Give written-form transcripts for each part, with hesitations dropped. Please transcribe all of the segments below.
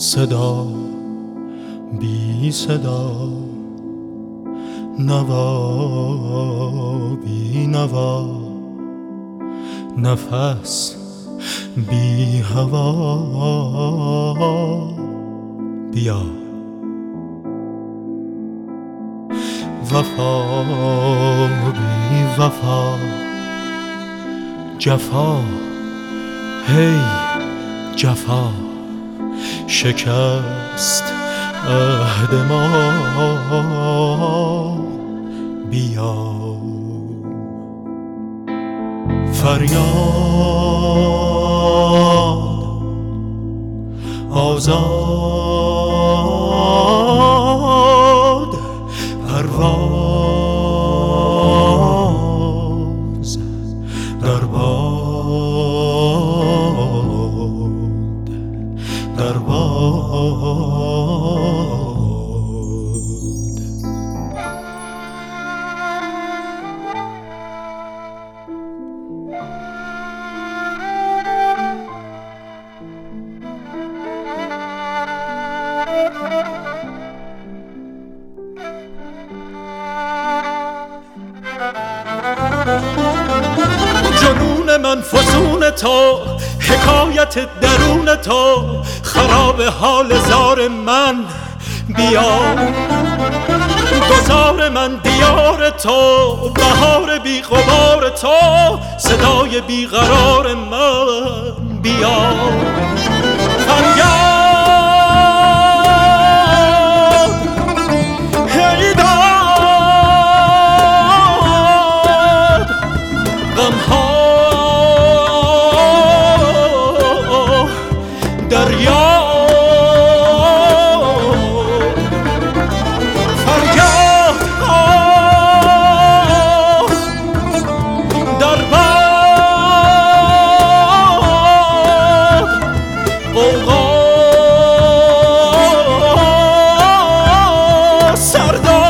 صدا بی صدا، نوا بی نوا، نفس بی هوا. بیا وفا بی وفا، جفا هی جفا، شکست عهد ما. بیا فریاد آزاد، پرواز در باد، در باد. جنون من فسون تو، حکایت درون تو، خراب حال زار من. بیا گذار من دیار تو، بهار بی غبار تو، صدای بی قرار من. بیا فریاد هی داد، غمها دریا. فریاد در باد، غوغا سرداد.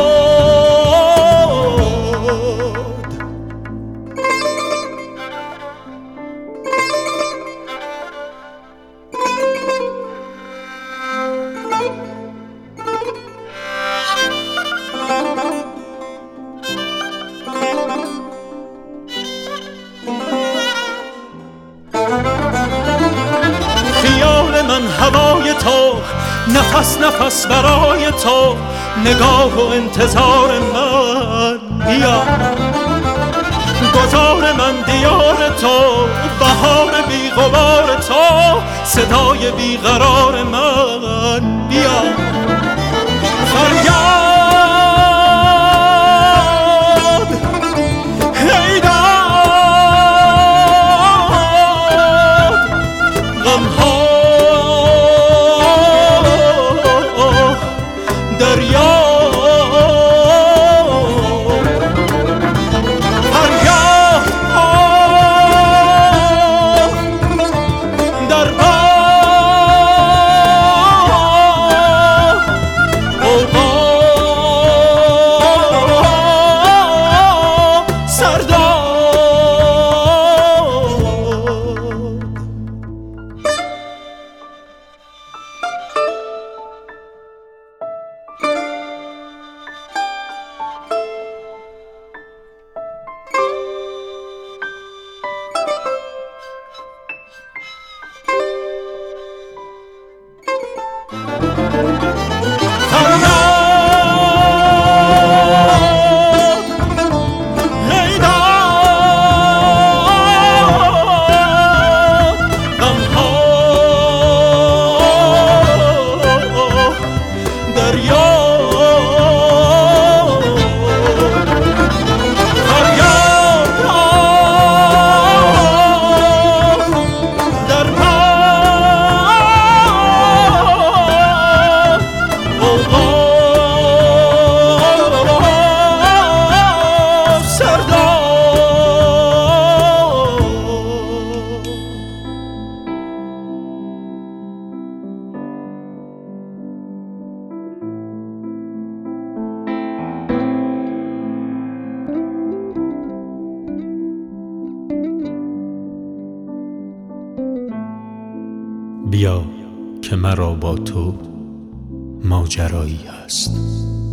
خیال من هوای تو، نفس نفس برای تو، نگاه و انتظار من. بیا گذار من دیار تو، بهار بی غبار تو، صدای بی قرار من. بیا فریاد هی داد، غمها دریا. فریاد در باد، غوغا که مرا با تو ماجرایی هست.